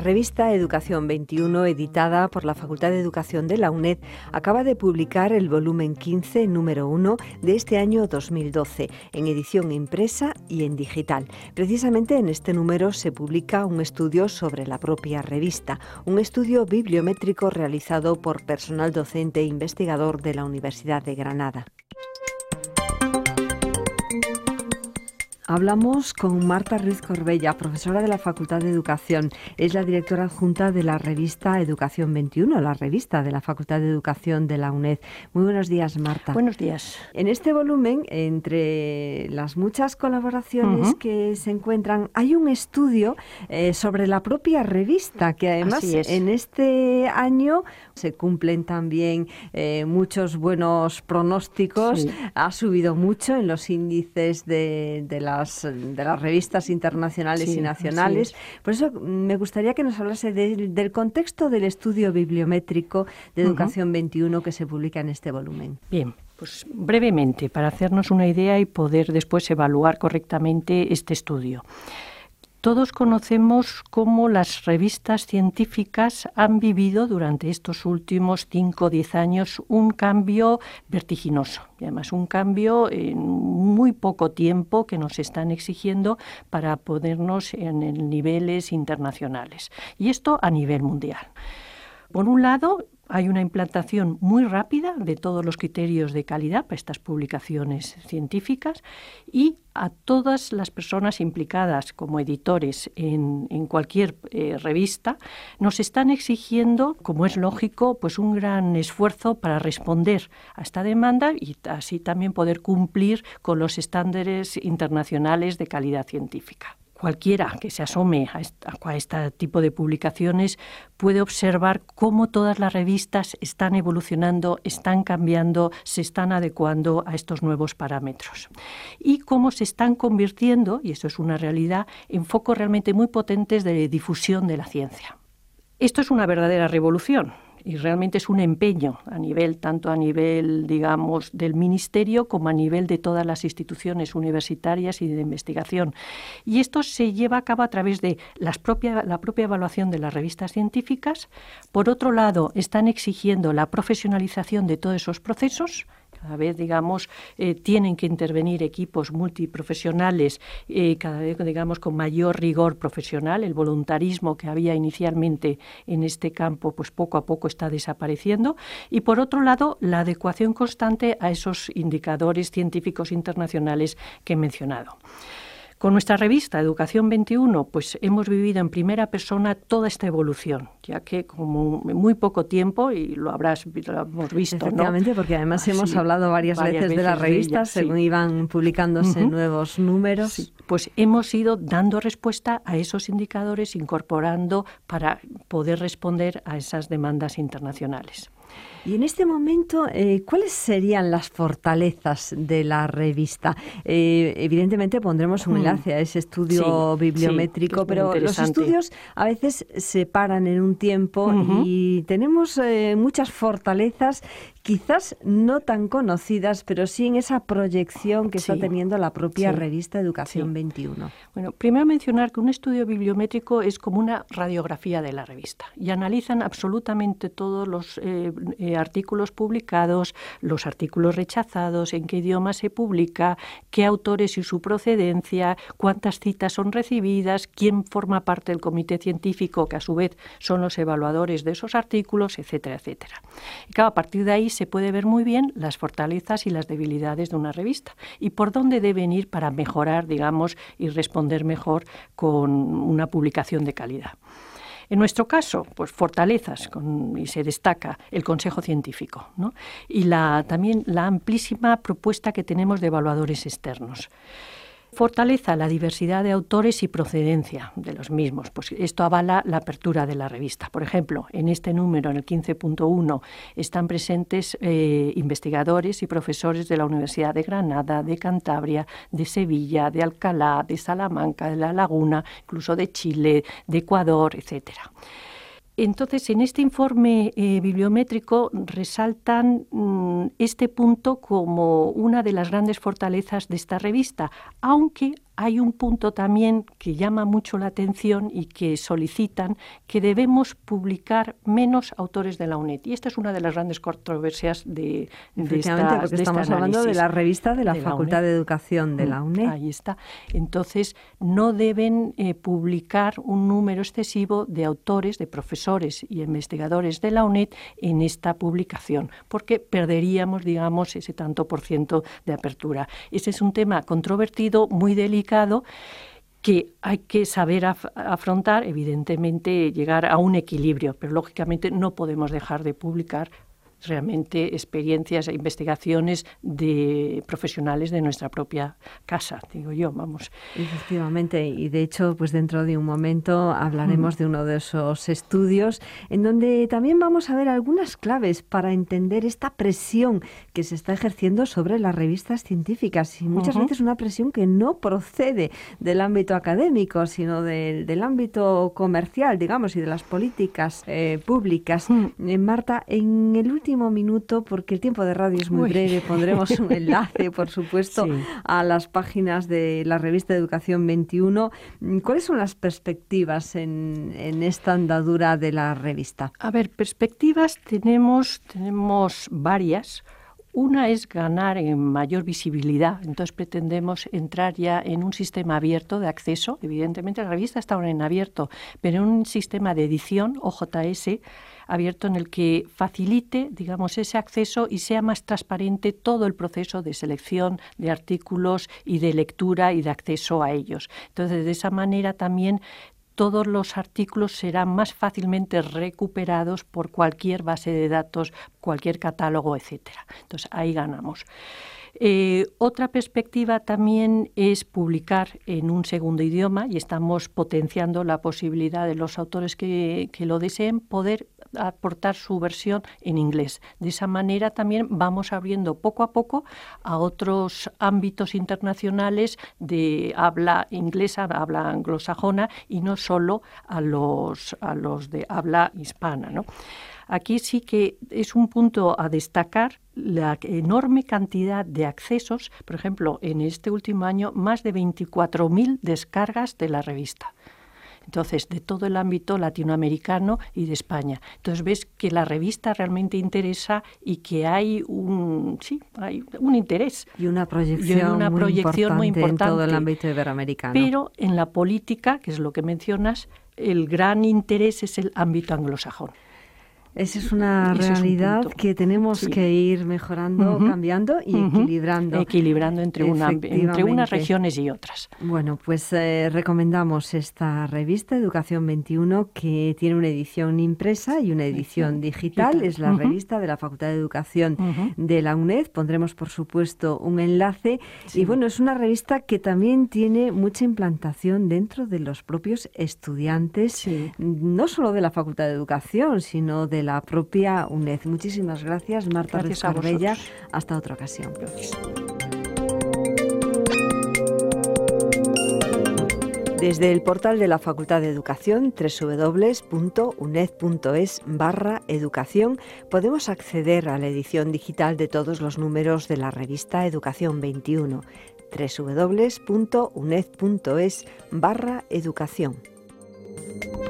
La revista Educación 21, editada por la Facultad de Educación de la UNED, acaba de publicar el volumen 15, número 1, de este año 2012, en edición impresa y en digital. Precisamente en este número se publica un estudio sobre la propia revista, un estudio bibliométrico realizado por personal docente e investigador de la Universidad de Granada. Hablamos con Marta Ruiz Corbella, profesora de la Facultad de Educación. Es la directora adjunta de la revista Educación 21, la revista de la Facultad de Educación de la UNED. Muy buenos días, Marta. Buenos días. En este volumen, entre las muchas colaboraciones que se encuentran, hay un estudio sobre la propia revista, que además en este año se cumplen también muchos buenos pronósticos. Sí. Ha subido mucho en los índices de las revistas internacionales y nacionales. Por eso me gustaría que nos hablase del contexto del estudio bibliométrico de Educación 21 que se publica en este volumen. Bien, pues brevemente, para hacernos una idea y poder después evaluar correctamente este estudio. Todos conocemos cómo las revistas científicas han vivido durante estos últimos 5 o 10 años un cambio vertiginoso. Y además un cambio en muy poco tiempo que nos están exigiendo para ponernos en niveles internacionales. Y esto a nivel mundial. Por un lado, hay una implantación muy rápida de todos los criterios de calidad para estas publicaciones científicas y a todas las personas implicadas como editores en cualquier revista nos están exigiendo, como es lógico, pues un gran esfuerzo para responder a esta demanda y así también poder cumplir con los estándares internacionales de calidad científica. Cualquiera que se asome a este tipo de publicaciones puede observar cómo todas las revistas están evolucionando, están cambiando, se están adecuando a estos nuevos parámetros y cómo se están convirtiendo, y eso es una realidad, en focos realmente muy potentes de difusión de la ciencia. Esto es una verdadera revolución. Y realmente es un empeño tanto a nivel, digamos, del Ministerio como a nivel de todas las instituciones universitarias y de investigación. Y esto se lleva a cabo a través de la propia evaluación de las revistas científicas. Por otro lado, están exigiendo la profesionalización de todos esos procesos. Cada vez, digamos, tienen que intervenir equipos multiprofesionales, cada vez, digamos, con mayor rigor profesional. El voluntarismo que había inicialmente en este campo, pues poco a poco está desapareciendo. Y, por otro lado, la adecuación constante a esos indicadores científicos internacionales que he mencionado. Con nuestra revista Educación 21, pues hemos vivido en primera persona toda esta evolución, ya que como en muy poco tiempo, y lo hemos visto, efectivamente, ¿no? Porque además hemos hablado varias veces de las revistas, según iban publicándose nuevos números. Sí. Pues hemos ido dando respuesta a esos indicadores, incorporando para poder responder a esas demandas internacionales. Y en este momento, ¿cuáles serían las fortalezas de la revista? Evidentemente pondremos un enlace a ese estudio bibliométrico, pero los estudios a veces se paran en un tiempo y tenemos muchas fortalezas, quizás no tan conocidas, pero sí en esa proyección que está teniendo la propia revista Educación 21. Bueno, primero mencionar que un estudio bibliométrico es como una radiografía de la revista y analizan absolutamente todos los artículos publicados, los artículos rechazados, en qué idioma se publica, qué autores y su procedencia, cuántas citas son recibidas, quién forma parte del comité científico, que a su vez son los evaluadores de esos artículos, etcétera, etcétera. Y claro, a partir de ahí se puede ver muy bien las fortalezas y las debilidades de una revista y por dónde deben ir para mejorar, digamos, y responder mejor con una publicación de calidad. En nuestro caso, pues fortalezas, y se destaca el Consejo Científico, ¿no? Y también la amplísima propuesta que tenemos de evaluadores externos. Fortaleza la diversidad de autores y procedencia de los mismos. Pues esto avala la apertura de la revista. Por ejemplo, en este número, en el 15.1, están presentes investigadores y profesores de la Universidad de Granada, de Cantabria, de Sevilla, de Alcalá, de Salamanca, de La Laguna, incluso de Chile, de Ecuador, etcétera. Entonces, en este informe bibliométrico resaltan este punto como una de las grandes fortalezas de esta revista, aunque hay un punto también que llama mucho la atención y que solicitan que debemos publicar menos autores de la UNED. Y esta es una de las grandes controversias de porque estamos hablando de la revista de la Facultad de Educación de la UNED. Ahí está. Entonces, no deben publicar un número excesivo de autores, de profesores y investigadores de la UNED en esta publicación, porque perderíamos, digamos, ese tanto por ciento de apertura. Ese es un tema controvertido, muy delicado, que hay que saber afrontar, evidentemente llegar a un equilibrio, pero lógicamente no podemos dejar de publicar realmente experiencias e investigaciones de profesionales de nuestra propia casa, digo yo, vamos. Efectivamente, y de hecho, pues dentro de un momento hablaremos de uno de esos estudios en donde también vamos a ver algunas claves para entender esta presión que se está ejerciendo sobre las revistas científicas, y muchas veces una presión que no procede del ámbito académico, sino del ámbito comercial, digamos, y de las políticas públicas. Marta, en el último minuto, porque el tiempo de radio es muy breve, pondremos un enlace, por supuesto, a las páginas de la revista Educación 21. ¿Cuáles son las perspectivas en esta andadura de la revista? A ver, perspectivas tenemos varias. Una es ganar en mayor visibilidad, entonces pretendemos entrar ya en un sistema abierto de acceso. Evidentemente la revista está ahora en abierto, pero en un sistema de edición, OJS, abierto, en el que facilite, digamos, ese acceso y sea más transparente todo el proceso de selección de artículos y de lectura y de acceso a ellos. Entonces, de esa manera también todos los artículos serán más fácilmente recuperados por cualquier base de datos, cualquier catálogo, etcétera. Entonces, ahí ganamos. Otra perspectiva también es publicar en un segundo idioma, y estamos potenciando la posibilidad de los autores que lo deseen poder aportar su versión en inglés. De esa manera también vamos abriendo poco a poco a otros ámbitos internacionales de habla inglesa, habla anglosajona, y no solo a los de habla hispana, ¿no? Aquí sí que es un punto a destacar la enorme cantidad de accesos. Por ejemplo, en este último año, más de 24.000 descargas de la revista. Entonces, de todo el ámbito latinoamericano y de España. Entonces, ves que la revista realmente interesa y que hay un interés. Y una proyección muy importante en todo el ámbito iberoamericano. Pero en la política, que es lo que mencionas, el gran interés es el ámbito anglosajón. Esa es una realidad que tenemos que ir mejorando, cambiando y equilibrando. Equilibrando entre unas regiones y otras. Bueno, pues recomendamos esta revista Educación 21, que tiene una edición impresa y una edición digital. Es la revista de la Facultad de Educación de la UNED. Pondremos, por supuesto, un enlace. Sí. Y bueno, es una revista que también tiene mucha implantación dentro de los propios estudiantes, no solo de la Facultad de Educación, sino de la propia UNED. Muchísimas gracias, Marta Ruiz-Corbella. Hasta otra ocasión. Gracias. Desde el portal de la Facultad de Educación, www.uned.es/educación, podemos acceder a la edición digital de todos los números de la revista Educación 21, www.uned.es/educación.